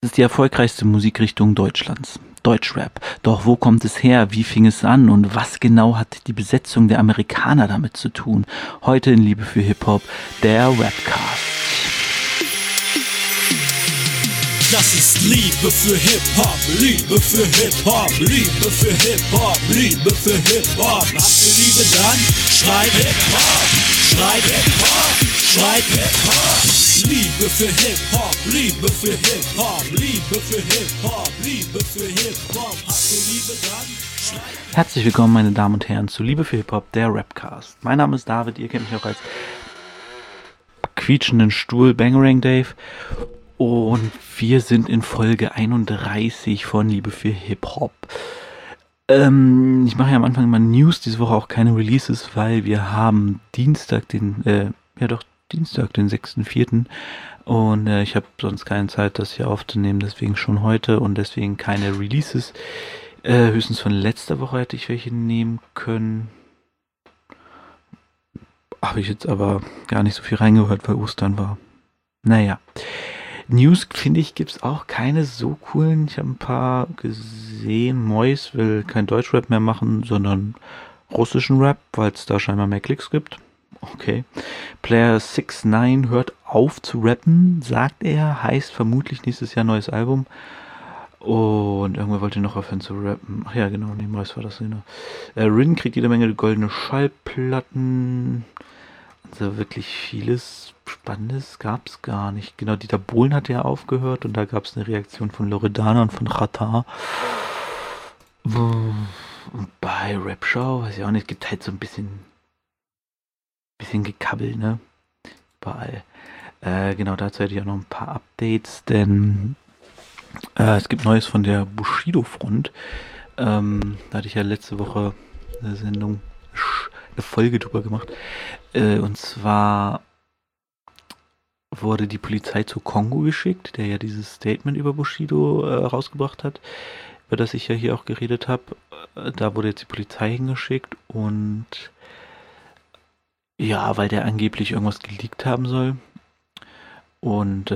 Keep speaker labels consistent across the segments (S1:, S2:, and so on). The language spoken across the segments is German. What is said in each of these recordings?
S1: Es ist die erfolgreichste Musikrichtung Deutschlands. Deutschrap. Doch wo kommt es her? Wie fing es an? Und was genau hat die Besetzung der Amerikaner damit zu tun? Heute in Liebe für Hip-Hop, der Rapcast.
S2: Das ist Liebe für Hip-Hop, Liebe für Hip-Hop, Liebe für Hip-Hop, Liebe für Hip-Hop. Habt ihr Liebe, dann schreit Hip-Hop, schreit Hip-Hop, schreit Hip-Hop. Liebe für Hip-Hop, Liebe für Hip-Hop, Liebe für Hip-Hop, Liebe für Hip-Hop. Habt ihr Liebe, dann schreit.
S1: Herzlich willkommen, meine Damen und Herren, zu Liebe für Hip-Hop, der Rapcast. Mein Name ist David, ihr kennt mich auch als quietschenden Stuhl Bangarang Dave. Und wir sind in Folge 31 von Liebe für Hip-Hop. Ich mache ja am Anfang immer News, diese Woche auch keine Releases, weil wir haben Dienstag, den 6.4. Und ich habe sonst keine Zeit, das hier aufzunehmen, deswegen schon heute und deswegen keine Releases. Höchstens von letzter Woche hätte ich welche nehmen können. Habe ich jetzt aber gar nicht so viel reingehört, weil Ostern war. Naja. News, finde ich, gibt es auch keine so coolen. Ich habe ein paar gesehen. Mois will kein Deutschrap mehr machen, sondern russischen Rap, weil es da scheinbar mehr Klicks gibt. Okay. Player 69 hört auf zu rappen, sagt er. Heißt vermutlich nächstes Jahr neues Album. Und irgendwer wollte noch aufhören zu rappen. Ach ja, genau, nee, Mois war das genau. Rin kriegt jede Menge goldene Schallplatten. Also wirklich vieles Spannendes gab es gar nicht. Genau, Dieter Bohlen hat ja aufgehört und da gab es eine Reaktion von Loredana und von Xatar. Und bei Rapshow, weiß ich auch nicht, gibt halt so ein bisschen Gekabbel, ne? Überall. Genau, dazu hätte ich auch noch ein paar Updates, denn es gibt Neues von der Bushido-Front. Da hatte ich ja letzte Woche eine Folge drüber gemacht. Und zwar wurde die Polizei zu Kongo geschickt, der ja dieses Statement über Bushido rausgebracht hat, über das ich ja hier auch geredet habe. Da wurde jetzt die Polizei hingeschickt und ja, weil der angeblich irgendwas geleakt haben soll. Und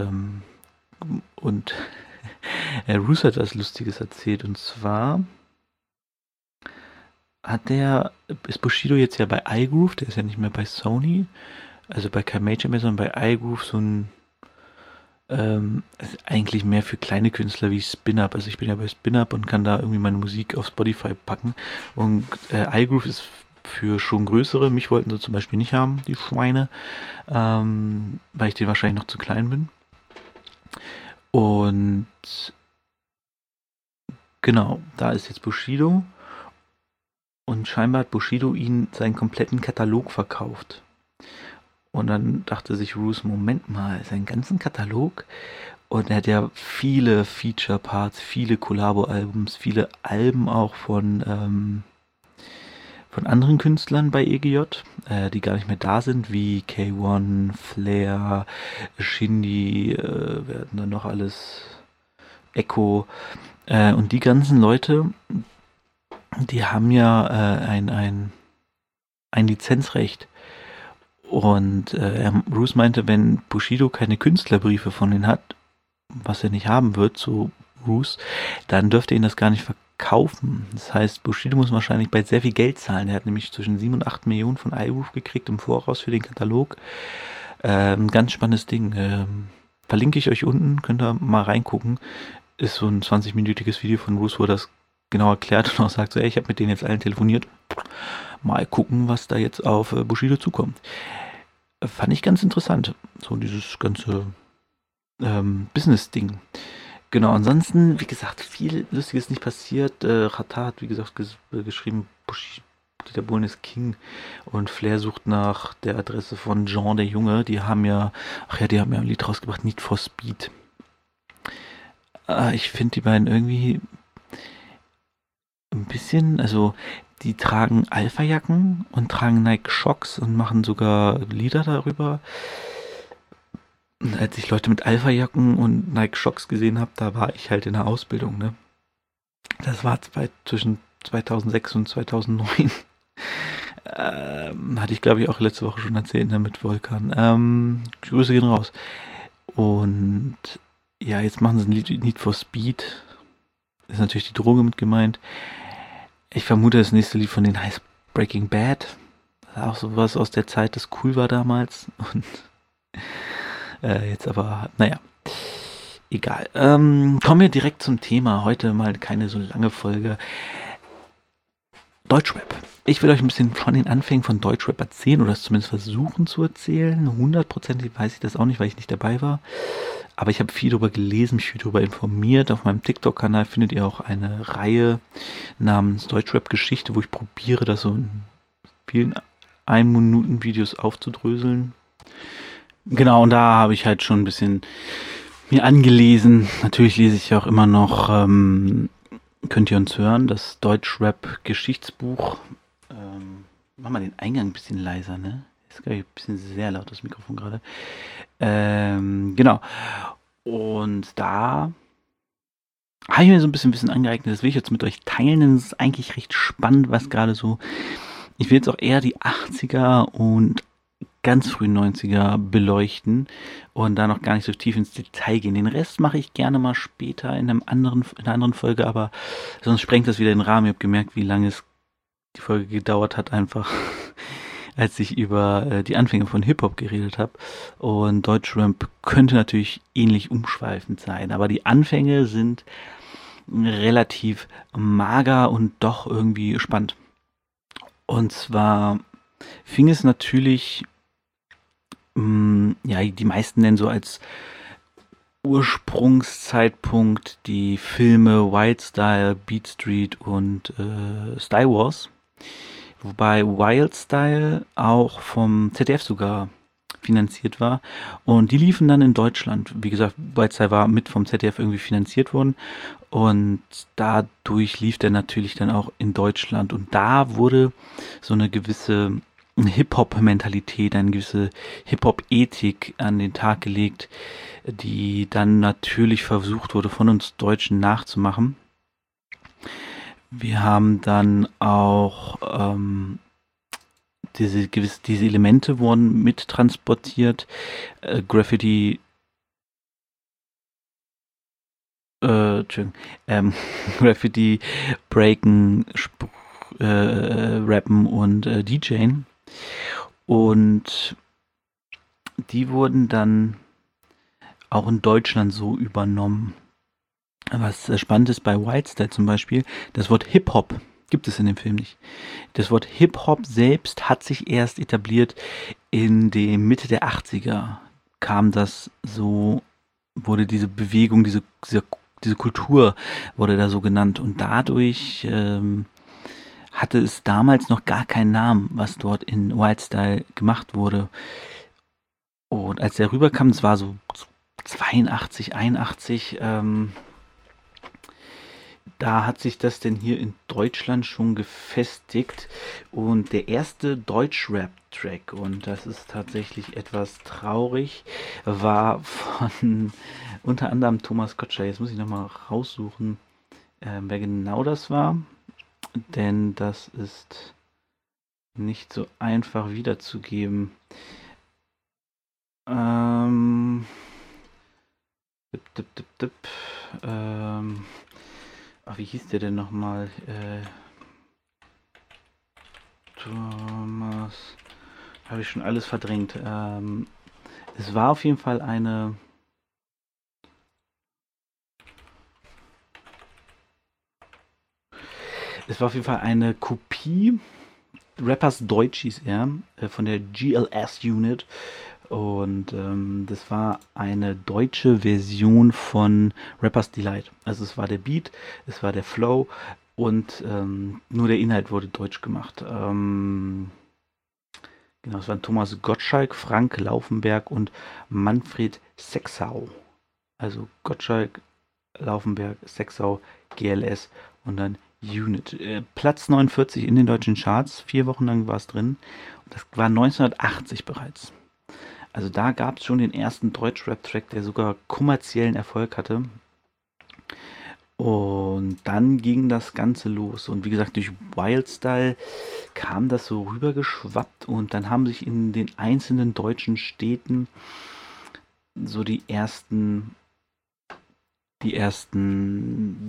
S1: Roos hat was Lustiges erzählt, und zwar ist Bushido jetzt ja bei iGroove, der ist ja nicht mehr bei Sony, also bei kein Major mehr, sondern bei iGroove so ein, ist eigentlich mehr für kleine Künstler wie Spin-Up. Also ich bin ja bei Spin-Up und kann da irgendwie meine Musik auf Spotify packen. Und iGroove ist für schon größere. Mich wollten sie zum Beispiel nicht haben, die Schweine, weil ich denen wahrscheinlich noch zu klein bin. Und genau, da ist jetzt Bushido. Und scheinbar hat Bushido ihn seinen kompletten Katalog verkauft. Und dann dachte sich Roos, Moment mal, seinen ganzen Katalog? Und er hat ja viele Feature-Parts, viele Collabo-Albums, viele Alben auch von anderen Künstlern bei EGJ, die gar nicht mehr da sind, wie K1, Flair, Shindy, wer hatten da noch alles, Echo. Und die ganzen Leute, die haben ja ein Lizenzrecht. Und Roos meinte, wenn Bushido keine Künstlerbriefe von ihnen hat, was er nicht haben wird, so Roos, dann dürfte er ihn das gar nicht verkaufen. Das heißt, Bushido muss wahrscheinlich bald sehr viel Geld zahlen. Er hat nämlich zwischen 7 und 8 Millionen von iRoof gekriegt im Voraus für den Katalog. Ein ganz spannendes Ding. Verlinke ich euch unten, könnt ihr mal reingucken. Ist so ein 20-minütiges Video von Roos, wo er das genau erklärt und auch sagt so, ey, ich habe mit denen jetzt allen telefoniert. Mal gucken, was da jetzt auf Bushido zukommt. Fand ich ganz interessant. So dieses ganze Business-Ding. Genau, ansonsten, wie gesagt, viel Lustiges nicht passiert. Xatar hat, wie gesagt, geschrieben, Dieter Bohlen ist King und Flair sucht nach der Adresse von Jean der Junge. Die haben ja ein Lied rausgebracht, Need for Speed. Ich finde die beiden irgendwie ein bisschen, also die tragen Alpha-Jacken und tragen Nike-Shocks und machen sogar Lieder darüber. Und als ich Leute mit Alpha-Jacken und Nike-Shocks gesehen habe, da war ich halt in der Ausbildung, ne? Das war zwischen 2006 und 2009. Hatte ich, glaube ich, auch letzte Woche schon erzählt, ne, mit Volkan. Grüße gehen raus. Und ja, jetzt machen sie ein Need for Speed. Ist natürlich die Droge mit gemeint. Ich vermute, das nächste Lied von denen heißt Breaking Bad. Das ist auch sowas aus der Zeit, das cool war damals. Und jetzt aber, naja, egal. Kommen wir direkt zum Thema. Heute mal keine so lange Folge. Deutschrap. Ich will euch ein bisschen von den Anfängen von Deutschrap erzählen oder es zumindest versuchen zu erzählen. 100% weiß ich das auch nicht, weil ich nicht dabei war. Aber ich habe viel darüber gelesen, mich viel darüber informiert. Auf meinem TikTok-Kanal findet ihr auch eine Reihe namens Deutschrap-Geschichte, wo ich probiere, das so in vielen 1-Minuten-Videos aufzudröseln. Genau, und da habe ich halt schon ein bisschen mir angelesen. Natürlich lese ich ja auch immer noch, könnt ihr uns hören, das Deutschrap-Geschichtsbuch. Mach mal den Eingang ein bisschen leiser, ne? Ist glaube ich ein bisschen sehr laut, das Mikrofon gerade. Genau. Und da habe ich mir so ein bisschen Wissen angeeignet. Das will ich jetzt mit euch teilen. Das ist eigentlich recht spannend, was gerade so. Ich will jetzt auch eher die 80er und ganz frühen 90er beleuchten und da noch gar nicht so tief ins Detail gehen. Den Rest mache ich gerne mal später in einer anderen Folge, aber sonst sprengt das wieder den Rahmen. Ich habe gemerkt, wie lange die Folge gedauert hat, einfach als ich über die Anfänge von Hip-Hop geredet habe. Und Deutschrap könnte natürlich ähnlich umschweifend sein, aber die Anfänge sind relativ mager und doch irgendwie spannend. Und zwar fing es natürlich, ja, die meisten nennen so als Ursprungszeitpunkt die Filme Wild Style, Beat Street und Style Wars. Wobei Wild Style auch vom ZDF sogar finanziert war. Und die liefen dann in Deutschland. Wie gesagt, Wild Style war mit vom ZDF irgendwie finanziert worden. Und dadurch lief der natürlich dann auch in Deutschland. Und da wurde so eine gewisse Hip-Hop-Mentalität, eine gewisse Hip-Hop-Ethik an den Tag gelegt, die dann natürlich versucht wurde, von uns Deutschen nachzumachen. Wir haben dann auch diese Elemente wurden mittransportiert. Graffiti, Graffiti, Breaken, Rappen und DJen. Und die wurden dann auch in Deutschland so übernommen. Was spannend ist bei Wild Style zum Beispiel, das Wort Hip-Hop gibt es in dem Film nicht. Das Wort Hip-Hop selbst hat sich erst etabliert in der Mitte der 80er. Kam das so, wurde diese Bewegung, diese Kultur wurde da so genannt. Und dadurch hatte es damals noch gar keinen Namen, was dort in Wild Style gemacht wurde. Und als der rüberkam, es war so 82, 81, da hat sich das denn hier in Deutschland schon gefestigt und der erste Deutschrap-Track, und das ist tatsächlich etwas traurig, war von unter anderem Thomas Gottschalk. Jetzt muss ich nochmal raussuchen, wer genau das war, denn das ist nicht so einfach wiederzugeben. Wie hieß der denn nochmal? Thomas. Habe ich schon alles verdrängt. Es war auf jeden Fall eine. Es war auf jeden Fall eine Kopie. Rappers Deutsch hieß er, von der GLS Unit. Und das war eine deutsche Version von Rappers Delight. Also es war der Beat, es war der Flow und nur der Inhalt wurde deutsch gemacht. Genau, es waren Thomas Gottschalk, Frank Laufenberg und Manfred Sexau. Also Gottschalk, Laufenberg, Sexau, GLS und dann Unit. Platz 49 in den deutschen Charts, 4 Wochen lang war es drin. Und das war 1980 bereits. Also da gab es schon den ersten Deutschrap-Track, der sogar kommerziellen Erfolg hatte. Und dann ging das Ganze los. Und wie gesagt, durch Wild Style kam das so rübergeschwappt. Und dann haben sich in den einzelnen deutschen Städten so die ersten die ersten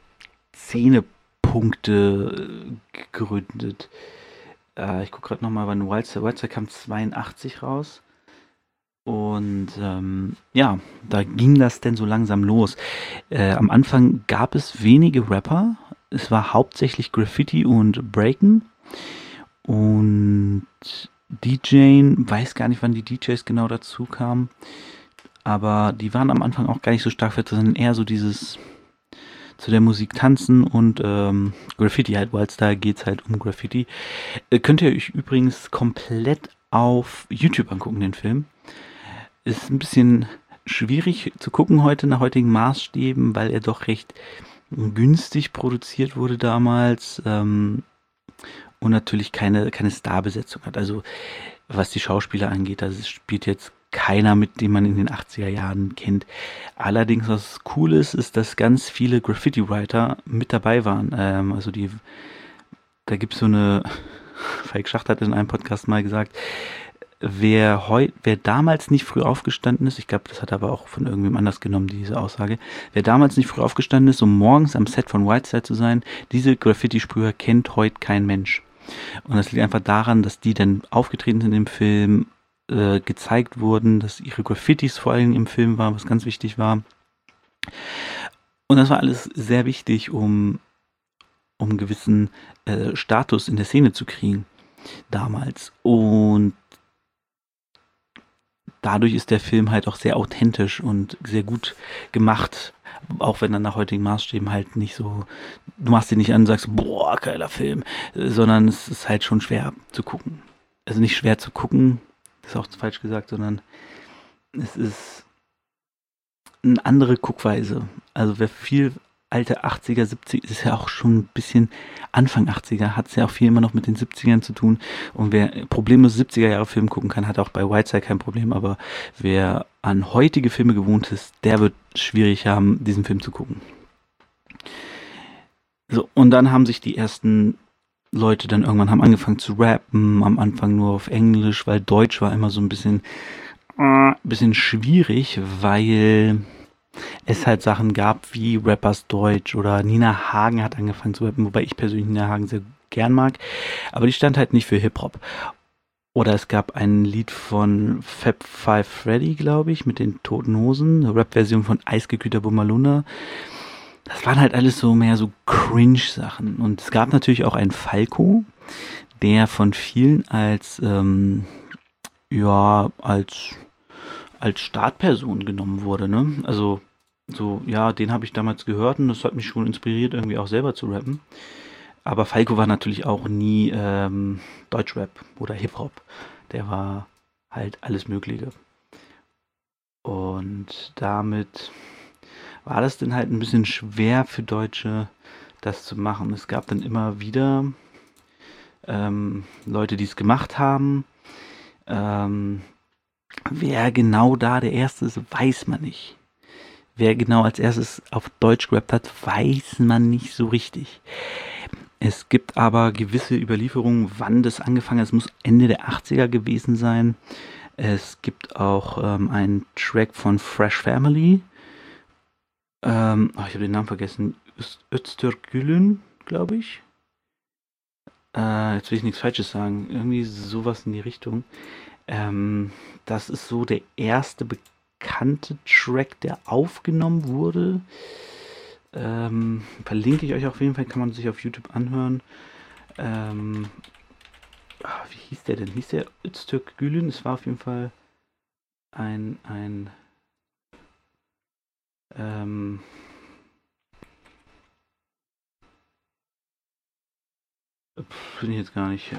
S1: Szenepunkte gegründet. Ich gucke gerade nochmal, wann Wildside kam 82 raus. Und ja, da ging das denn so langsam los. Am Anfang gab es wenige Rapper. Es war hauptsächlich Graffiti und Breaken. Und DJing, weiß gar nicht, wann die DJs genau dazu kamen. Aber die waren am Anfang auch gar nicht so stark vertreten, sondern eher so dieses zu der Musik tanzen und Graffiti halt. Wildside geht's halt um Graffiti. Könnt ihr euch übrigens komplett auf YouTube angucken, den Film. Ist ein bisschen schwierig zu gucken heute nach heutigen Maßstäben, weil er doch recht günstig produziert wurde damals und natürlich keine Starbesetzung hat. Also was die Schauspieler angeht, das spielt jetzt keiner mit, den man in den 80er Jahren kennt. Allerdings, was cool ist, dass ganz viele Graffiti-Writer mit dabei waren. Da gibt es so eine, Falk Schacht hat in einem Podcast mal gesagt, wer damals nicht früh aufgestanden ist, ich glaube, das hat er aber auch von irgendwem anders genommen, diese Aussage, wer damals nicht früh aufgestanden ist, um morgens am Set von Wildside zu sein, diese Graffiti-Sprüher kennt heute kein Mensch. Und das liegt einfach daran, dass die dann aufgetreten sind im Film, gezeigt wurden, dass ihre Graffitis vor allem im Film waren, was ganz wichtig war. Und das war alles sehr wichtig, um einen gewissen Status in der Szene zu kriegen damals. Und dadurch ist der Film halt auch sehr authentisch und sehr gut gemacht, auch wenn er nach heutigen Maßstäben halt nicht so, du machst ihn nicht an und sagst, boah, geiler Film, sondern es ist halt schon schwer zu gucken. Also nicht schwer zu gucken, das ist auch falsch gesagt, sondern es ist eine andere Guckweise. Also wer viel alte 80er, 70er, ist ja auch schon ein bisschen Anfang 80er, hat es ja auch viel immer noch mit den 70ern zu tun. Und wer problemlos 70er Jahre Film gucken kann, hat auch bei Wildside kein Problem. Aber wer an heutige Filme gewohnt ist, der wird schwierig haben, diesen Film zu gucken. So, und dann haben sich die ersten Leute dann irgendwann haben angefangen zu rappen, am Anfang nur auf Englisch, weil Deutsch war immer so ein bisschen schwierig, weil es halt Sachen gab wie Rappers Deutsch oder Nina Hagen hat angefangen zu rappen, wobei ich persönlich Nina Hagen sehr gern mag, aber die stand halt nicht für Hip-Hop. Oder es gab ein Lied von Fab Five Freddy, glaube ich, mit den Toten Hosen, eine Rap-Version von Eisgekühlter Bumaluna. Das waren halt alles so mehr so Cringe-Sachen. Und es gab natürlich auch einen Falco, der von vielen als Startperson genommen wurde, ne? Also so, ja, den habe ich damals gehört und das hat mich schon inspiriert, irgendwie auch selber zu rappen. Aber Falco war natürlich auch nie Deutschrap oder Hip-Hop. Der war halt alles Mögliche. Und damit war das dann halt ein bisschen schwer für Deutsche, das zu machen. Es gab dann immer wieder Leute, die es gemacht haben. Wer genau da der Erste ist, weiß man nicht. Wer genau als erstes auf Deutsch gerappt hat, weiß man nicht so richtig. Es gibt aber gewisse Überlieferungen, wann das angefangen hat. Es muss Ende der 80er gewesen sein. Es gibt auch einen Track von Fresh Family. Ich habe den Namen vergessen. Öztürk, glaube ich. Jetzt will ich nichts Falsches sagen. Irgendwie sowas in die Richtung. Das ist so der erste bekannte Track, der aufgenommen wurde. Verlinke ich euch auf jeden Fall, kann man sich auf YouTube anhören. Wie hieß der denn? Hieß der Öztürk Gülün? Es war auf jeden Fall ein bin ich jetzt gar nicht.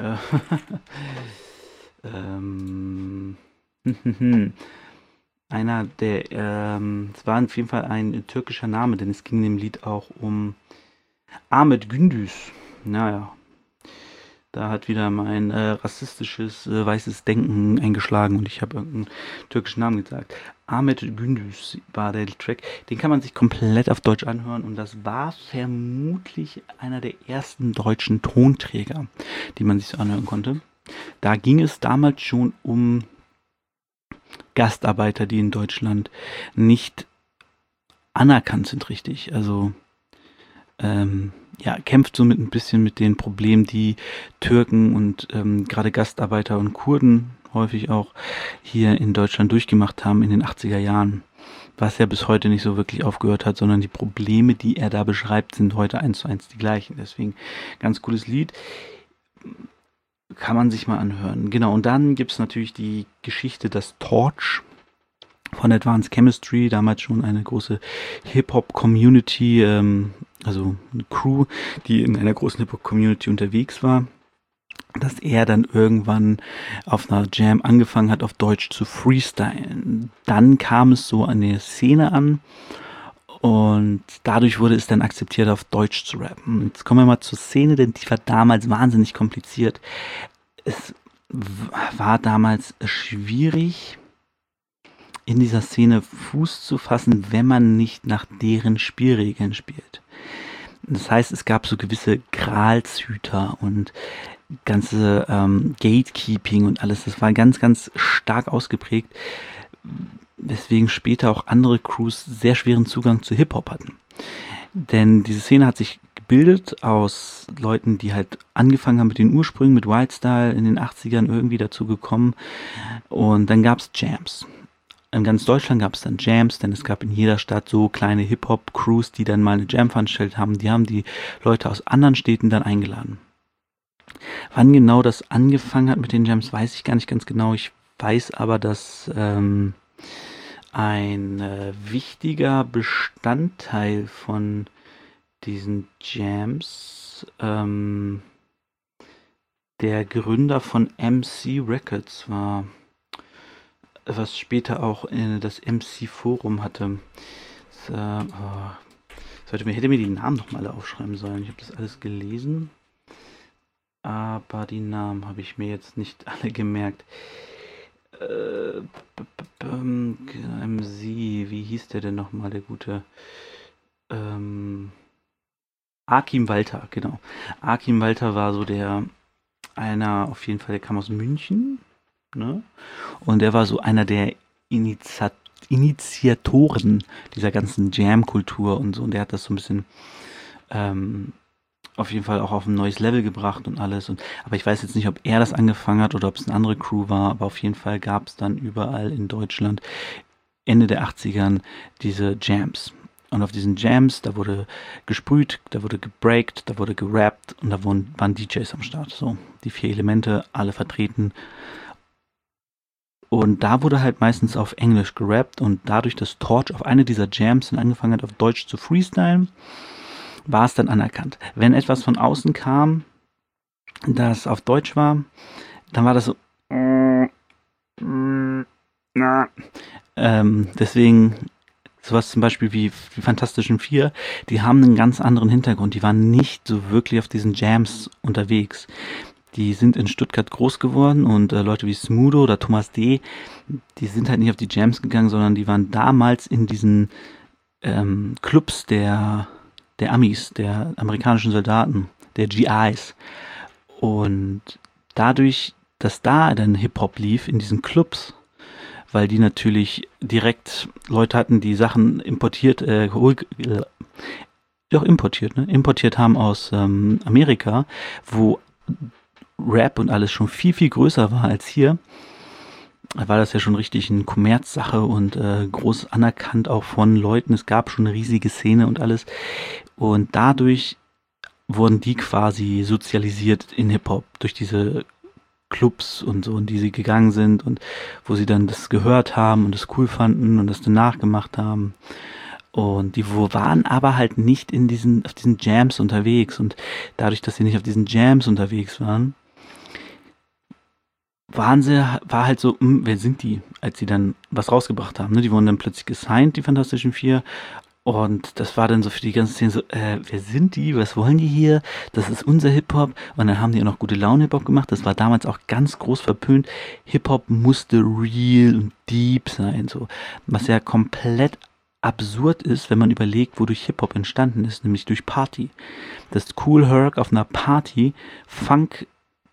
S1: Einer der, es war auf jeden Fall ein türkischer Name, denn es ging in dem Lied auch um Ahmet Gündüz. Naja, da hat wieder mein rassistisches, weißes Denken eingeschlagen und ich habe irgendeinen türkischen Namen gesagt. Ahmet Gündüz war der Track. Den kann man sich komplett auf Deutsch anhören und das war vermutlich einer der ersten deutschen Tonträger, die man sich so anhören konnte. Da ging es damals schon um Gastarbeiter, die in Deutschland nicht anerkannt sind richtig. Also kämpft somit ein bisschen mit den Problemen, die Türken und gerade Gastarbeiter und Kurden häufig auch hier in Deutschland durchgemacht haben in den 80er Jahren. Was ja bis heute nicht so wirklich aufgehört hat, sondern die Probleme, die er da beschreibt, sind heute 1:1 die gleichen. Deswegen ganz cooles Lied. Kann man sich mal anhören. Genau, und dann gibt es natürlich die Geschichte, das Torch von Advanced Chemistry, damals schon eine große Hip-Hop-Community, also eine Crew, die in einer großen Hip-Hop-Community unterwegs war, dass er dann irgendwann auf einer Jam angefangen hat, auf Deutsch zu freestylen. Dann kam es so an der Szene an und dadurch wurde es dann akzeptiert, auf Deutsch zu rappen. Jetzt kommen wir mal zur Szene, denn die war damals wahnsinnig kompliziert. Es war damals schwierig, in dieser Szene Fuß zu fassen, wenn man nicht nach deren Spielregeln spielt. Das heißt, es gab so gewisse Gralshüter und ganze Gatekeeping und alles. Das war ganz, ganz stark ausgeprägt, weswegen später auch andere Crews sehr schweren Zugang zu Hip-Hop hatten. Denn diese Szene hat sich gebildet aus Leuten, die halt angefangen haben mit den Ursprüngen, mit Wildstyle in den 80ern irgendwie dazu gekommen. Und dann gab es Jams. In ganz Deutschland gab es dann Jams, denn es gab in jeder Stadt so kleine Hip-Hop-Crews, die dann mal eine Jam veranstaltet haben. Die haben die Leute aus anderen Städten dann eingeladen. Wann genau das angefangen hat mit den Jams, weiß ich gar nicht ganz genau. Ich weiß aber, dass ein wichtiger Bestandteil von diesen Jams der Gründer von MC Records war, was später auch das MC Forum hatte. Hätte mir die Namen noch mal alle aufschreiben sollen. Ich habe das alles gelesen, aber die Namen habe ich mir jetzt nicht alle gemerkt. MC, wie hieß der denn nochmal, der gute? Akim Walter, genau. Akim Walter war so einer auf jeden Fall, der kam aus München, ne? Und der war so einer der Initiatoren dieser ganzen Jam-Kultur und so. Und der hat das so ein bisschen auf jeden Fall auch auf ein neues Level gebracht und alles. Aber ich weiß jetzt nicht, ob er das angefangen hat oder ob es eine andere Crew war. Aber auf jeden Fall gab es dann überall in Deutschland Ende der 80ern diese Jams. Und auf diesen Jams, da wurde gesprüht, da wurde gebreakt, da wurde gerappt und da waren DJs am Start. So, die 4 Elemente, alle vertreten. Und da wurde halt meistens auf Englisch gerappt und dadurch, dass Torch auf eine dieser Jams dann angefangen hat, auf Deutsch zu freestylen, war es dann anerkannt. Wenn etwas von außen kam, das auf Deutsch war, dann war das so deswegen sowas zum Beispiel wie die Fantastischen Vier, die haben einen ganz anderen Hintergrund. Die waren nicht so wirklich auf diesen Jams unterwegs. Die sind in Stuttgart groß geworden und Leute wie Smudo oder Thomas D., die sind halt nicht auf die Jams gegangen, sondern die waren damals in diesen Clubs der Amis, der amerikanischen Soldaten, der GIs. Und dadurch, dass da dann Hip-Hop lief in diesen Clubs, weil die natürlich direkt Leute hatten, die Sachen importiert haben aus Amerika, wo Rap und alles schon viel, viel größer war als hier, war das ja schon richtig eine Kommerzsache und groß anerkannt auch von Leuten. Es gab schon eine riesige Szene und alles. Und dadurch wurden die quasi sozialisiert in Hip-Hop durch diese Clubs und so, in die sie gegangen sind und wo sie dann das gehört haben und das cool fanden und das dann nachgemacht haben. Und die waren aber halt nicht auf diesen Jams unterwegs. Und dadurch, dass sie nicht auf diesen Jams unterwegs waren, war halt so, wer sind die, als sie dann was rausgebracht haben. Ne? Die wurden dann plötzlich gesigned, die Fantastischen Vier. Und das war dann so für die ganze Szene so, wer sind die, was wollen die hier, das ist unser Hip-Hop. Und dann haben die auch noch gute Laune-Hip-Hop gemacht, das war damals auch ganz groß verpönt. Hip-Hop musste real und deep sein, so. Was ja komplett absurd ist, wenn man überlegt, wodurch Hip-Hop entstanden ist, nämlich durch Party. Dass Kool Herc auf einer Party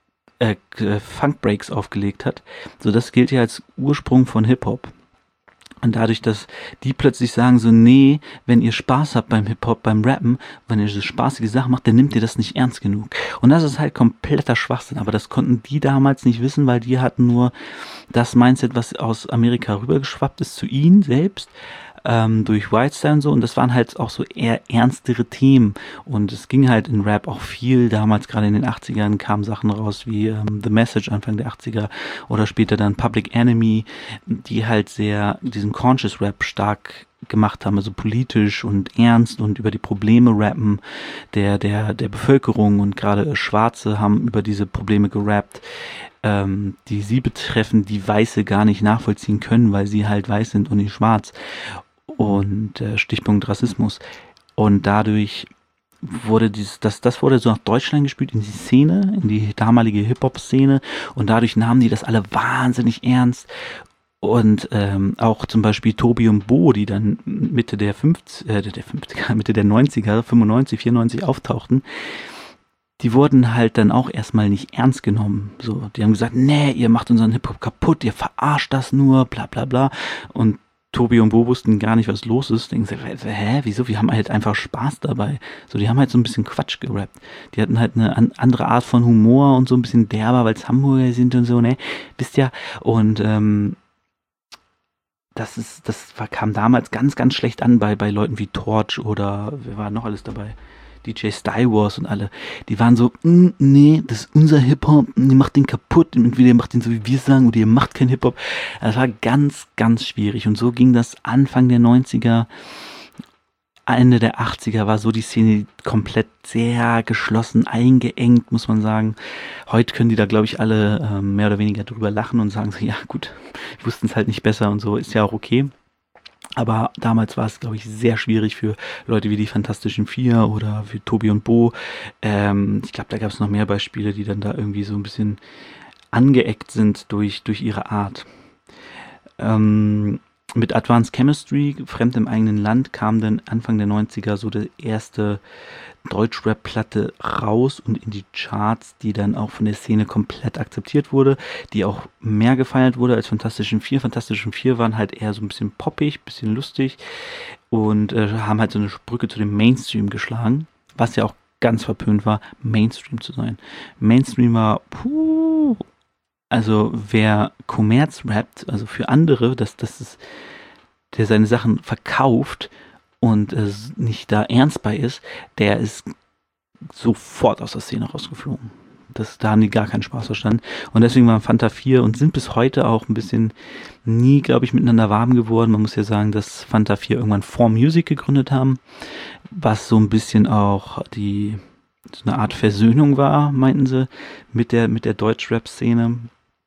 S1: Funk-Breaks aufgelegt hat, so das gilt ja als Ursprung von Hip-Hop. Und dadurch, dass die plötzlich sagen so, nee, wenn ihr Spaß habt beim Hip-Hop, beim Rappen, wenn ihr so spaßige Sachen macht, dann nimmt ihr das nicht ernst genug. Und das ist halt kompletter Schwachsinn. Aber das konnten die damals nicht wissen, weil die hatten nur das Mindset, was aus Amerika rübergeschwappt ist zu ihnen selbst, durch Whitestyle und so. Und das waren halt auch so eher ernstere Themen. Und es ging halt in Rap auch viel. Damals, gerade in den 80ern, kamen Sachen raus wie The Message Anfang der 80er oder später dann Public Enemy, die halt sehr diesen Conscious Rap stark gemacht haben, also politisch und ernst und über die Probleme rappen der Bevölkerung, und gerade Schwarze haben über diese Probleme gerappt, die sie betreffen, die Weiße gar nicht nachvollziehen können, weil sie halt weiß sind und nicht schwarz. Und Stichpunkt Rassismus. Und dadurch wurde das wurde so nach Deutschland gespielt, in die Szene, in die damalige Hip-Hop-Szene, und dadurch nahmen die das alle wahnsinnig ernst. Und auch zum Beispiel Tobi und Bo, die dann Mitte der 90er, 95, 94 auftauchten, die wurden halt dann auch erstmal nicht ernst genommen. So, die haben gesagt, nee, ihr macht unseren Hip-Hop kaputt, ihr verarscht das nur, bla bla bla. Und Tobi und Bo wussten gar nicht, was los ist. Denken sie, wieso? Wir haben halt einfach Spaß dabei. So, die haben halt so ein bisschen Quatsch gerappt. Die hatten halt eine andere Art von Humor und so ein bisschen derber, weil es Hamburger sind und so, ne? Wisst ja. Und kam damals ganz, ganz schlecht an bei Leuten wie Torch oder wer war noch alles dabei? DJ Style Wars und alle. Die waren so, nee, das ist unser Hip-Hop, ihr macht den kaputt, entweder ihr macht den so, wie wir sagen, oder ihr macht keinen Hip-Hop. Das war ganz, ganz schwierig. Und so ging das Anfang der 90er, Ende der 80er war so die Szene komplett sehr geschlossen, eingeengt, muss man sagen. Heute können die da, glaube ich, alle mehr oder weniger drüber lachen und sagen so, ja gut, wir wussten es halt nicht besser und so, ist ja auch okay. Aber damals war es, glaube ich, sehr schwierig für Leute wie die Fantastischen Vier oder für Tobi und Bo. Ich glaube, da gab es noch mehr Beispiele, die dann da irgendwie so ein bisschen angeeckt sind durch ihre Art. Mit Advanced Chemistry, Fremd im eigenen Land, kam dann Anfang der 90er so die erste Deutschrap-Platte raus und in die Charts, die dann auch von der Szene komplett akzeptiert wurde, die auch mehr gefeiert wurde als Fantastischen Vier. Fantastischen Vier waren halt eher so ein bisschen poppig, bisschen lustig und haben halt so eine Brücke zu dem Mainstream geschlagen, was ja auch ganz verpönt war, Mainstream zu sein. Mainstream war, also wer Kommerz rappt, also für andere, der seine Sachen verkauft und nicht da ernst bei ist, der ist sofort aus der Szene rausgeflogen. Da haben die gar keinen Spaß verstanden. Und deswegen waren Fanta 4 und sind bis heute auch ein bisschen nie, glaube ich, miteinander warm geworden. Man muss ja sagen, dass Fanta 4 irgendwann 4Music gegründet haben, was so ein bisschen auch so eine Art Versöhnung war, meinten sie, mit der Deutschrap-Szene.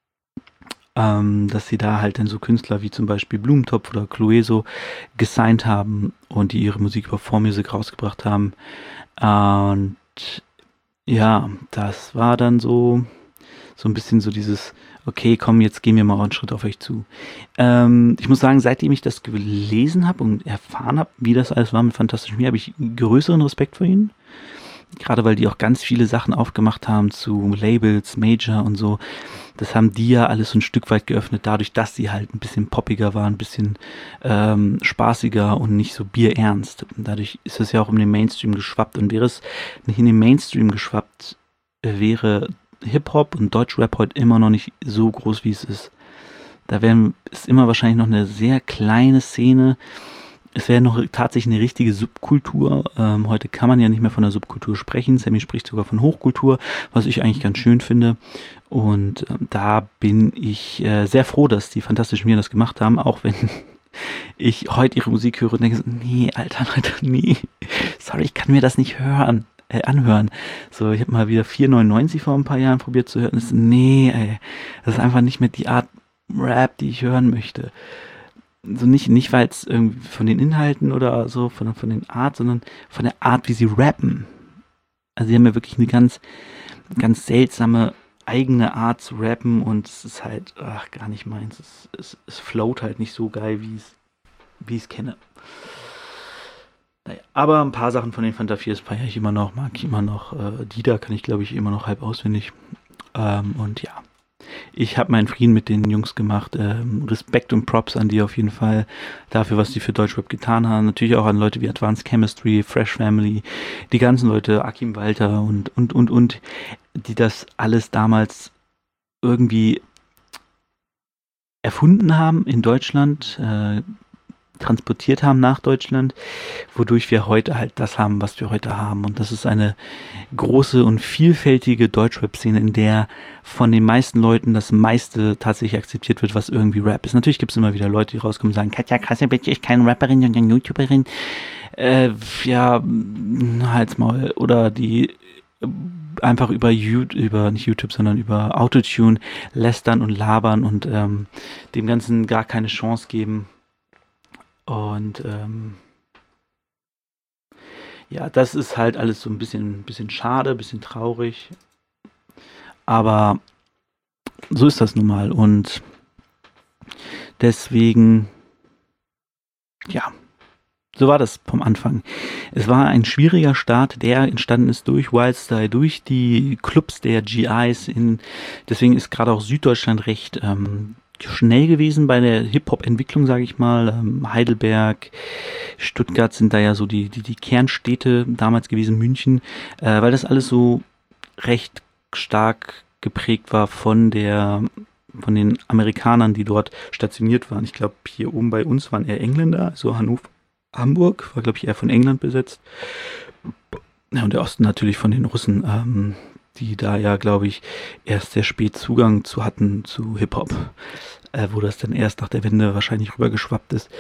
S1: Dass sie da halt dann so Künstler wie zum Beispiel Blumentopf oder Clueso gesigned haben und die ihre Musik über 4Music rausgebracht haben. Und ja, das war dann so ein bisschen so dieses, okay, komm, jetzt gehen wir mal einen Schritt auf euch zu. Ich muss sagen, seitdem ich das gelesen habe und erfahren habe, wie das alles war mit Fantastischen Vier, habe ich größeren Respekt vor ihnen. Gerade weil die auch ganz viele Sachen aufgemacht haben zu Labels, Major und so. Das haben die ja alles so ein Stück weit geöffnet, dadurch, dass sie halt ein bisschen poppiger waren, ein bisschen spaßiger und nicht so bierernst. Und dadurch ist es ja auch in den Mainstream geschwappt. Und wäre es nicht in den Mainstream geschwappt, wäre Hip-Hop und Deutschrap heute immer noch nicht so groß, wie es ist. Ist immer wahrscheinlich noch eine sehr kleine Szene. Es wäre noch tatsächlich eine richtige Subkultur. Heute kann man ja nicht mehr von der Subkultur sprechen. Sammy spricht sogar von Hochkultur, was ich eigentlich ganz schön finde. Und da bin ich sehr froh, dass die Fantastischen Vier das gemacht haben, auch wenn ich heute ihre Musik höre und denke, nee, Alter, nee, sorry, ich kann mir das nicht anhören. So, ich habe mal wieder 4,99 vor ein paar Jahren probiert zu hören. Das ist einfach nicht mehr die Art Rap, die ich hören möchte. So nicht weil es irgendwie von den Inhalten oder so, von den Art, sondern von der Art, wie sie rappen. Also sie haben ja wirklich eine ganz, ganz seltsame eigene Art zu rappen und es ist halt gar nicht meins. Es float halt nicht so geil, wie ich es kenne. Naja, aber ein paar Sachen von den Fanta 4 feiere ich immer noch, mag ich immer noch. Dida kann ich, glaube ich, immer noch halb auswendig. Und ja, Ich habe meinen Frieden mit den Jungs gemacht. Respekt und Props an die auf jeden Fall dafür, was die für Deutschrap getan haben. Natürlich auch an Leute wie Advanced Chemistry, Fresh Family, die ganzen Leute, Akim Walter und, die das alles damals irgendwie erfunden haben in Deutschland, transportiert haben nach Deutschland, wodurch wir heute halt das haben, was wir heute haben. Und das ist eine große und vielfältige Deutschrap-Szene, in der von den meisten Leuten das meiste tatsächlich akzeptiert wird, was irgendwie Rap ist. Natürlich gibt es immer wieder Leute, die rauskommen und sagen, Katja Krasavitsch ist keine Rapperin, sondern YouTuberin. Ja, halt's Maul. Oder die einfach über nicht YouTube, sondern über Autotune lästern und labern und dem Ganzen gar keine Chance geben. Und ja, das ist halt alles so ein bisschen schade, ein bisschen traurig. Aber so ist das nun mal. Und deswegen, ja, so war das vom Anfang. Es war ein schwieriger Start, der entstanden ist durch Wildstyle, durch die Clubs der GIs. Deswegen ist gerade auch Süddeutschland recht schnell gewesen bei der Hip-Hop-Entwicklung, sage ich mal. Heidelberg, Stuttgart sind da ja so die Kernstädte damals gewesen, München, weil das alles so recht stark geprägt war von den Amerikanern, die dort stationiert waren. Ich glaube, hier oben bei uns waren eher Engländer, also Hamburg war, glaube ich, eher von England besetzt. Ja, und der Osten natürlich von den Russen, die da ja, glaube ich, erst sehr spät Zugang zu hatten zu Hip-Hop, wo das dann erst nach der Wende wahrscheinlich rübergeschwappt ist.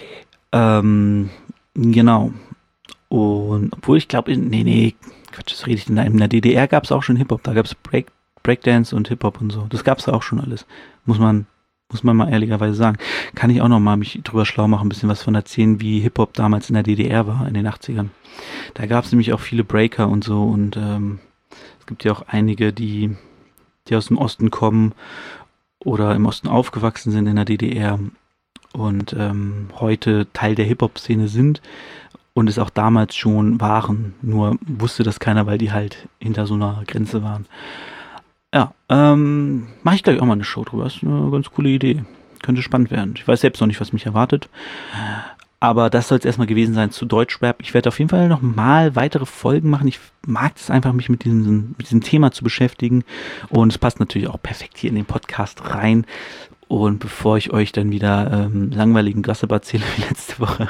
S1: Genau. Und obwohl ich glaube, Quatsch, das rede ich denn da. In der DDR gab es auch schon Hip-Hop, da gab es Breakdance und Hip-Hop und so. Das gab es auch schon alles. Muss man mal ehrlicherweise sagen. Kann ich auch noch mal mich drüber schlau machen, ein bisschen was von erzählen, wie Hip-Hop damals in der DDR war, in den 80ern. Da gab es nämlich auch viele Breaker und so und es gibt ja auch einige, die aus dem Osten kommen oder im Osten aufgewachsen sind in der DDR und heute Teil der Hip-Hop-Szene sind und es auch damals schon waren, nur wusste das keiner, weil die halt hinter so einer Grenze waren. Ja, mache ich gleich auch mal eine Show drüber. Das ist eine ganz coole Idee. Könnte spannend werden. Ich weiß selbst noch nicht, was mich erwartet. Aber das soll es erstmal gewesen sein zu Deutschrap. Ich werde auf jeden Fall noch mal weitere Folgen machen. Ich mag es einfach, mich mit diesem Thema zu beschäftigen. Und es passt natürlich auch perfekt hier in den Podcast rein. Und bevor ich euch dann wieder langweiligen Gossip erzähle wie letzte Woche,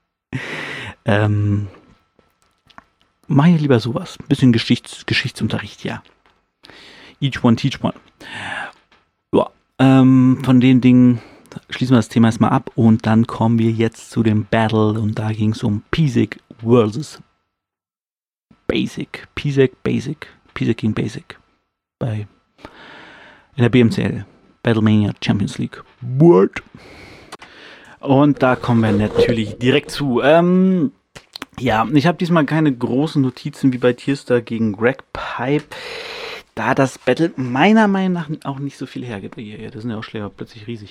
S1: mache ich lieber sowas. Ein bisschen Geschichtsunterricht, ja. Each one, teach one. Ja, von den Dingen schließen wir das Thema erstmal ab und dann kommen wir jetzt zu dem Battle und da ging es um Piesek versus Basic. Piesek gegen Basic. In der BMCL. Battlemania Champions League. What? Und da kommen wir natürlich direkt zu. Ja, ich habe diesmal keine großen Notizen wie bei Tierstar gegen Greg Pipe. Da das Battle meiner Meinung nach auch nicht so viel hergibt. Ja, das sind ja auch Schläger plötzlich riesig.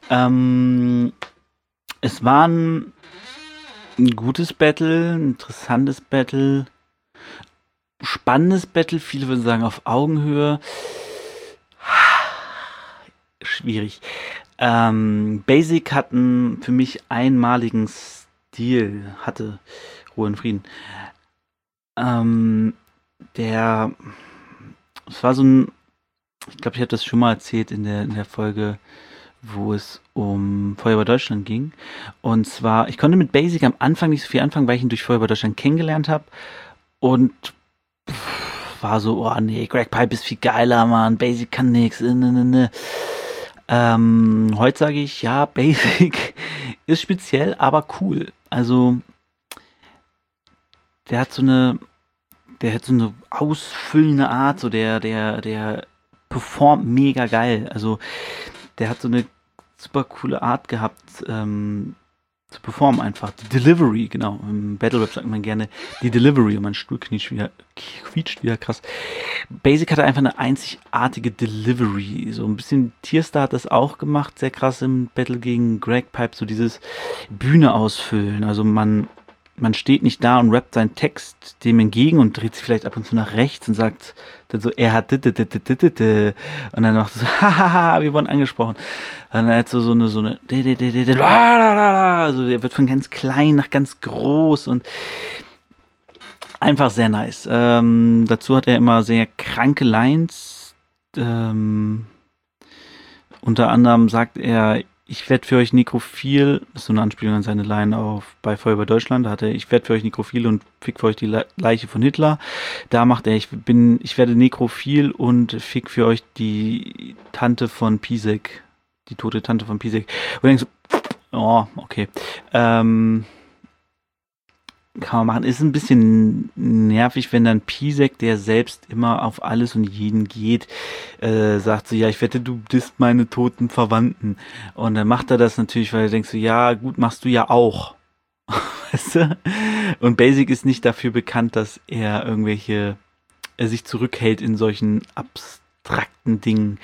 S1: Es war ein gutes Battle, ein interessantes Battle, spannendes Battle. Viele würden sagen auf Augenhöhe. Schwierig. Basic hat einen für mich einmaligen Stil, hatte Ruhe und Frieden. Es war so ein, ich glaube, ich habe das schon mal erzählt in der Folge, wo es um Feuer über Deutschland ging. Und zwar, ich konnte mit Basic am Anfang nicht so viel anfangen, weil ich ihn durch Feuer über Deutschland kennengelernt habe. Und war so, oh nee, Greg Pipe ist viel geiler, Mann, Basic kann nix. Heute sage ich, ja, Basic ist speziell, aber cool. Also, der hat so eine ausfüllende Art, so der performt mega geil. Also der hat so eine super coole Art gehabt, zu performen einfach. Die Delivery, genau. Im Battle Rap sagt man gerne die Delivery und mein Stuhl quietscht wieder krass. Basic hatte einfach eine einzigartige Delivery. So ein bisschen Tierstar hat das auch gemacht, sehr krass im Battle gegen Greg Pipe, so dieses Bühne ausfüllen. Also man man steht nicht da und rappt seinen Text dem entgegen und dreht sich vielleicht ab und zu nach rechts und sagt dann so, er hat und dann macht so, hahaha, wir wurden angesprochen. Und dann hat so eine also er wird von ganz klein nach ganz groß und einfach sehr nice. Dazu hat er immer sehr kranke Lines. Unter anderem sagt er, ich werde für euch nekrophil, das ist so eine Anspielung an seine Line bei Feuer über Deutschland, da hat er, ich werde für euch nekrophil und fick für euch die Leiche von Hitler. Da macht er, ich werde nekrophil und fick für euch die Tante von Pisek, die tote Tante von Pisek. Und denkst so, oh, okay. Kann man machen. Ist ein bisschen nervig, wenn dann Pisek, der selbst immer auf alles und jeden geht, sagt so, ja, ich wette, du disst meine toten Verwandten. Und dann macht er das natürlich, weil er denkt so, ja, gut, machst du ja auch. Weißt du? Und Basic ist nicht dafür bekannt, dass er sich zurückhält in solchen abstrakten Dingen.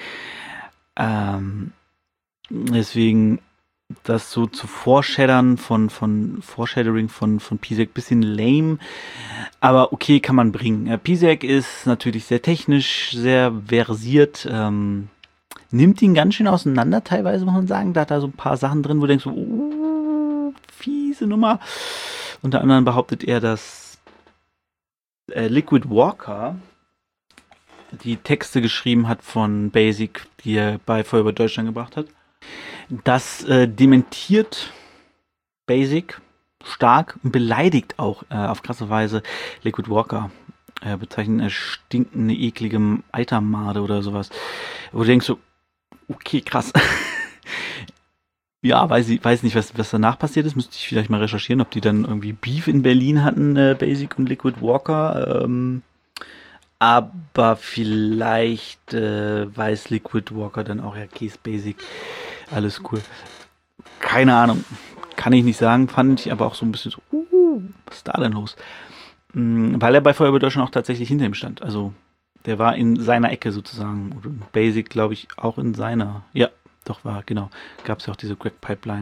S1: Deswegen das so zu Foreshadowing von Pisek bisschen lame, aber okay, kann man bringen. Pisek ist natürlich sehr technisch, sehr versiert, nimmt ihn ganz schön auseinander teilweise, muss man sagen. Da hat er so ein paar Sachen drin, wo du denkst, fiese Nummer. Unter anderem behauptet er, dass Liquid Walker die Texte geschrieben hat von Basic, die er bei Feuer über Deutschland gebracht hat. Das dementiert Basic stark und beleidigt auch auf krasse Weise Liquid Walker. Bezeichnet eine stinkende, eklige Eitermade oder sowas. Wo du denkst so, okay, krass. Ja, weiß nicht, was danach passiert ist. Müsste ich vielleicht mal recherchieren, ob die dann irgendwie Beef in Berlin hatten, Basic und Liquid Walker. Aber vielleicht weiß Liquid Walker dann auch, ja, Case Basic, alles cool. Keine Ahnung, kann ich nicht sagen, fand ich aber auch so ein bisschen so, was ist da denn los? Weil er bei Feuer über Deutschland auch tatsächlich hinter ihm stand. Also, der war in seiner Ecke sozusagen. Oder Basic, glaube ich, auch in seiner. Ja, doch, genau. Gab es ja auch diese Crack Pipeline.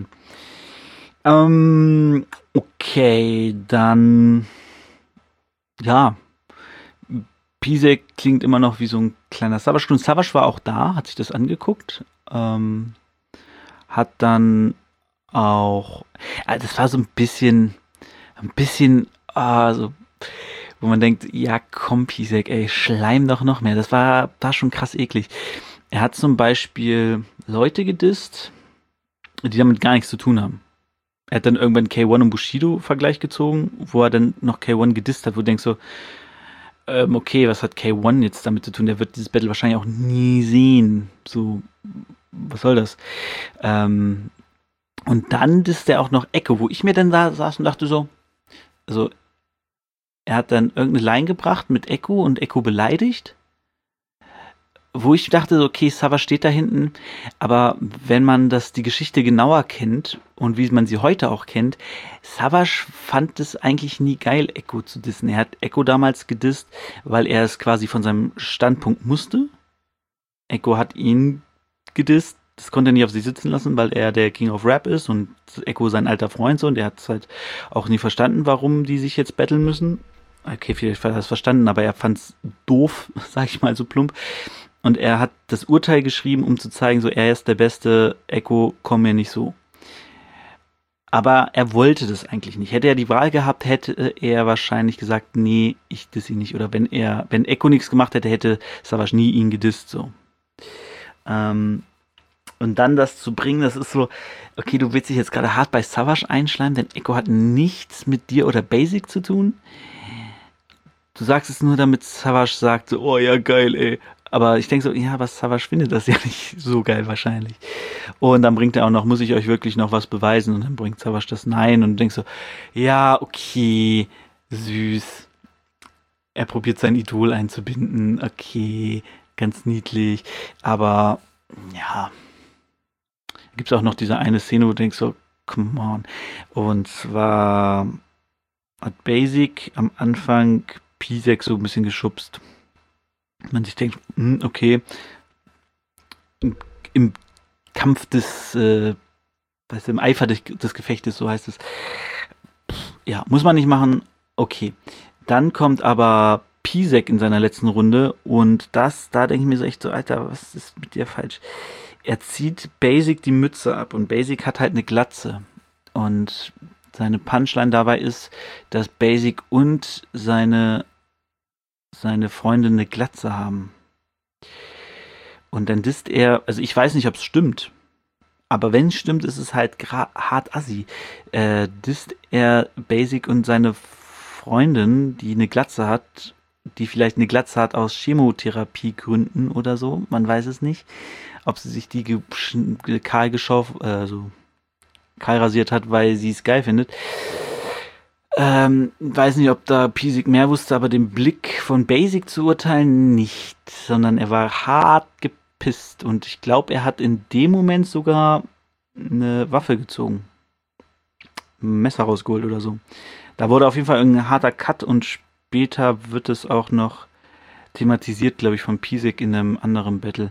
S1: Okay, dann. Ja. Pisek klingt immer noch wie so ein kleiner Savage. Und Savage war auch da, hat sich das angeguckt. Hat dann auch. Das war so ein bisschen. So, wo man denkt, ja komm Pisek, ey, schleim doch noch mehr. Das war schon krass eklig. Er hat zum Beispiel Leute gedisst, die damit gar nichts zu tun haben. Er hat dann irgendwann K1 und Bushido Vergleich gezogen, wo er dann noch K1 gedisst hat, wo du denkst so, okay, was hat K1 jetzt damit zu tun? Der wird dieses Battle wahrscheinlich auch nie sehen. So, was soll das? Und dann disst er auch noch Echo, wo ich mir dann saß und dachte so, also er hat dann irgendeine Line gebracht mit Echo und Echo beleidigt, wo ich dachte, okay, Savage steht da hinten, aber wenn man die Geschichte genauer kennt und wie man sie heute auch kennt, Savage fand es eigentlich nie geil, Echo zu dissen. Er hat Echo damals gedisst, weil er es quasi von seinem Standpunkt musste. Echo hat ihn gedisst, das konnte er nicht auf sich sitzen lassen, weil er der King of Rap ist und Echo sein alter Freund so, und er hat es halt auch nie verstanden, warum die sich jetzt battlen müssen. Okay, vielleicht hat er es verstanden, aber er fand es doof, sag ich mal so plump. Und er hat das Urteil geschrieben, um zu zeigen, so, er ist der Beste, Echo, komm mir nicht so. Aber er wollte das eigentlich nicht. Hätte er die Wahl gehabt, hätte er wahrscheinlich gesagt, nee, ich diss ihn nicht. Oder wenn Echo nichts gemacht hätte, hätte Savage nie ihn gedisst, so. Und dann das zu bringen, das ist so, okay, du willst dich jetzt gerade hart bei Savage einschleimen, denn Echo hat nichts mit dir oder Basic zu tun. Du sagst es nur, damit Savage sagt, so, oh ja, geil, ey. Aber ich denke so, ja, aber Savage findet das ja nicht so geil wahrscheinlich. Und dann bringt er auch noch, muss ich euch wirklich noch was beweisen? Und dann bringt Savage das Nein und du denkst so, ja, okay, süß. Er probiert sein Idol einzubinden, okay, ganz niedlich. Aber, ja, gibt es auch noch diese eine Szene, wo du denkst so, come on. Und zwar hat Basic am Anfang Pisek so ein bisschen geschubst. Man sich denkt, okay, im Kampf im Eifer des Gefechtes, so heißt es, Ja, muss man nicht machen. Okay. Dann kommt aber Pisek in seiner letzten Runde und da denke ich mir so echt so, Alter, was ist mit dir falsch? Er zieht Basic die Mütze ab und Basic hat halt eine Glatze. Und seine Punchline dabei ist, dass Basic und seine Freundin eine Glatze haben. Und dann disst er, also ich weiß nicht, ob es stimmt, aber wenn es stimmt, ist es halt hart assi. Disst er Basic und seine Freundin, die eine Glatze hat, die vielleicht eine Glatze hat aus Chemotherapiegründen oder so, man weiß es nicht. Ob sie sich die kahl rasiert hat, weil sie es geil findet. Weiß nicht, ob da Pisek mehr wusste, aber den Blick von Basic zu urteilen nicht, sondern er war hart gepisst und ich glaube, er hat in dem Moment sogar eine Waffe gezogen. Ein Messer rausgeholt oder so. Da wurde auf jeden Fall ein harter Cut und später wird es auch noch thematisiert, glaube ich, von Pisek in einem anderen Battle.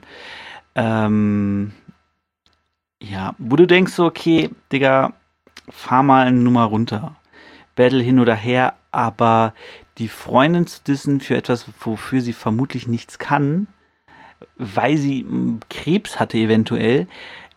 S1: Ja, wo du denkst so, okay, Digga, fahr mal eine Nummer runter. Battle hin oder her, aber die Freundin zu dissen für etwas, wofür sie vermutlich nichts kann, weil sie Krebs hatte eventuell,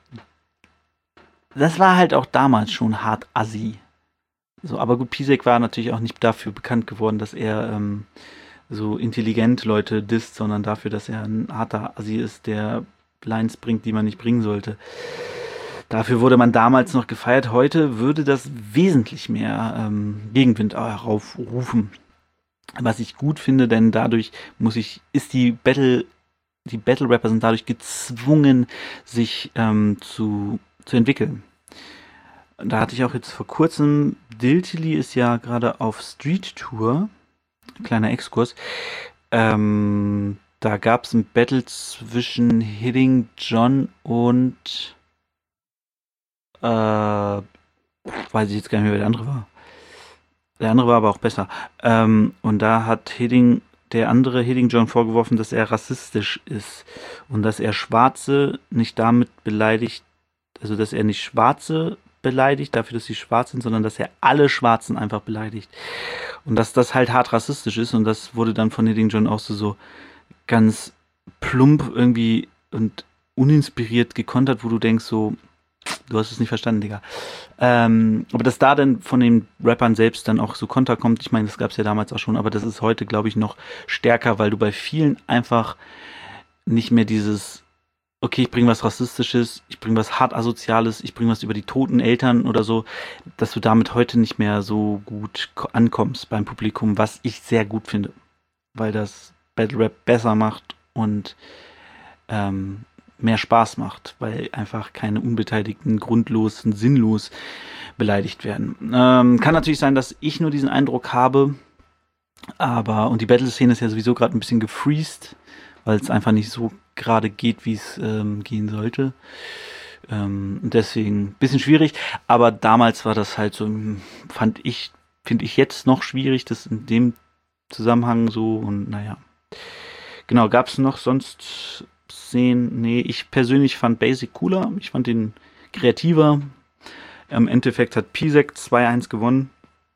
S1: das war halt auch damals schon hart assi. So, aber gut, Pisek war natürlich auch nicht dafür bekannt geworden, dass er so intelligent Leute disst, sondern dafür, dass er ein harter Assi ist, der Lines bringt, die man nicht bringen sollte. Dafür wurde man damals noch gefeiert. Heute würde das wesentlich mehr Gegenwind heraufrufen. Was ich gut finde, denn dadurch ist die Battle-Rapper sind dadurch gezwungen, sich zu entwickeln. Da hatte ich auch jetzt vor kurzem, Diltily ist ja gerade auf Street Tour, kleiner Exkurs, da gab es ein Battle zwischen Hitting John und weiß ich jetzt gar nicht mehr, wer der andere war. Der andere war aber auch besser. Und da hat der andere Hitting John vorgeworfen, dass er rassistisch ist und dass er Schwarze nicht damit beleidigt, also dass er nicht Schwarze beleidigt, dafür, dass sie schwarz sind, sondern dass er alle Schwarzen einfach beleidigt. Und dass das halt hart rassistisch ist und das wurde dann von Hitting John auch so ganz plump irgendwie und uninspiriert gekontert, wo du denkst so, du hast es nicht verstanden, Digga. Aber dass da dann von den Rappern selbst dann auch so Konter kommt, ich meine, das gab es ja damals auch schon, aber das ist heute, glaube ich, noch stärker, weil du bei vielen einfach nicht mehr dieses, okay, ich bringe was Rassistisches, ich bringe was hart Asoziales, ich bringe was über die toten Eltern oder so, dass du damit heute nicht mehr so gut ankommst beim Publikum, was ich sehr gut finde, weil das Battle Rap besser macht und mehr Spaß macht, weil einfach keine Unbeteiligten grundlos und sinnlos beleidigt werden. Kann natürlich sein, dass ich nur diesen Eindruck habe, und die Battle-Szene ist ja sowieso gerade ein bisschen gefreezed, weil es einfach nicht so gerade geht, wie es gehen sollte. Deswegen ein bisschen schwierig, aber damals war das halt so, finde ich jetzt noch schwierig, das in dem Zusammenhang so und naja. Genau, gab es noch sonst Szenen? Nee, ich persönlich fand Basic cooler, ich fand den kreativer. Im Endeffekt hat Pisek 2-1 gewonnen.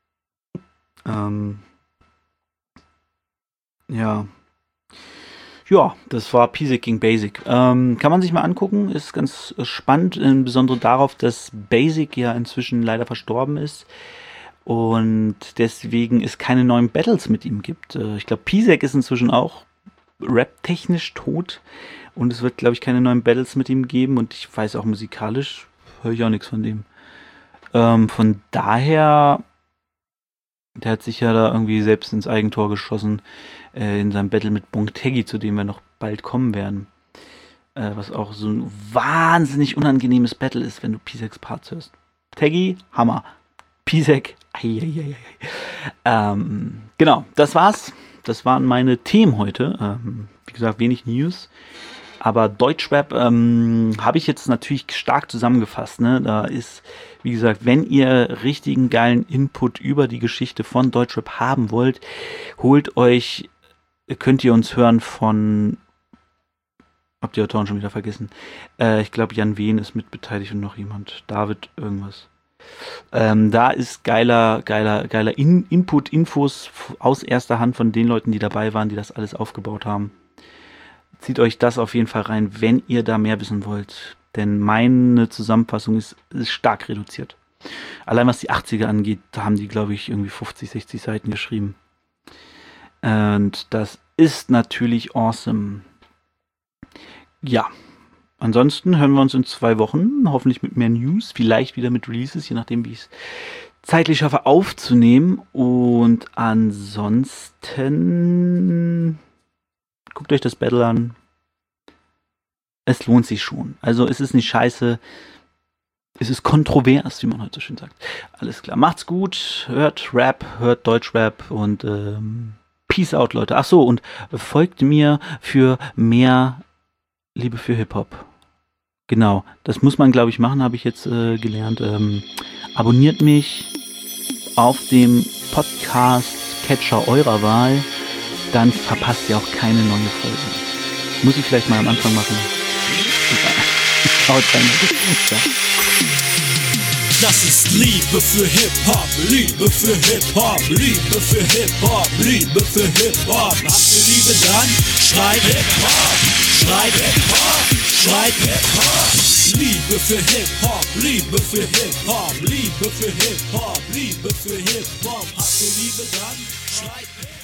S1: Ja, das war Pisek gegen Basic. Kann man sich mal angucken, ist ganz spannend, insbesondere darauf, dass Basic ja inzwischen leider verstorben ist und deswegen es keine neuen Battles mit ihm gibt. Ich glaube, Pisek ist inzwischen auch rap-technisch tot und es wird, glaube ich, keine neuen Battles mit ihm geben und ich weiß auch musikalisch, höre ich auch nichts von dem. Von daher, der hat sich ja da irgendwie selbst ins Eigentor geschossen in seinem Battle mit Bontegi, zu dem wir noch bald kommen werden. Was auch so ein wahnsinnig unangenehmes Battle ist, wenn du Piseks Parts hörst. Teggy, Hammer. Pisek, genau, das war's. Das waren meine Themen heute. Wie gesagt, wenig News. Aber Deutschrap habe ich jetzt natürlich stark zusammengefasst. Ne? Da ist, wie gesagt, wenn ihr richtigen geilen Input über die Geschichte von Deutschrap haben wollt, könnt ihr uns hören von, habt ihr Autoren schon wieder vergessen? Ich glaube, Jan Wehn ist mitbeteiligt und noch jemand. David irgendwas. Da ist geiler Input, Infos aus erster Hand von den Leuten, die dabei waren, die das alles aufgebaut haben. Zieht euch das auf jeden Fall rein, wenn ihr da mehr wissen wollt. Denn meine Zusammenfassung ist stark reduziert. Allein was die 80er angeht, da haben die, glaube ich, irgendwie 50, 60 Seiten geschrieben. Und das ist natürlich awesome. Ja. Ansonsten hören wir uns in 2 Wochen, hoffentlich mit mehr News, vielleicht wieder mit Releases, je nachdem, wie ich es zeitlich schaffe aufzunehmen. Und ansonsten guckt euch das Battle an. Es lohnt sich schon. Also es ist nicht scheiße, es ist kontrovers, wie man heute so schön sagt. Alles klar, macht's gut, hört Rap, hört Deutschrap und Peace out, Leute. Ach so, und folgt mir für mehr Liebe für Hip-Hop. Genau, das muss man, glaube ich, machen, habe ich jetzt gelernt. Abonniert mich auf dem Podcast-Catcher eurer Wahl, dann verpasst ihr auch keine neue Folge. Muss ich vielleicht mal am Anfang machen. Haut rein. Ja.
S2: Das ist Liebe für Hip-Hop, Liebe für Hip-Hop, Liebe für Hip-Hop, Liebe für Hip-Hop. Habt ihr Liebe, dann schreit Hip-Hop, schreit Hip-Hop, schreit Hip-Hop. Liebe für Hip-Hop, Liebe für Hip-Hop, Liebe für Hip-Hop, Liebe für Hip-Hop. Habt ihr Liebe, dann schreit Hip-Hop.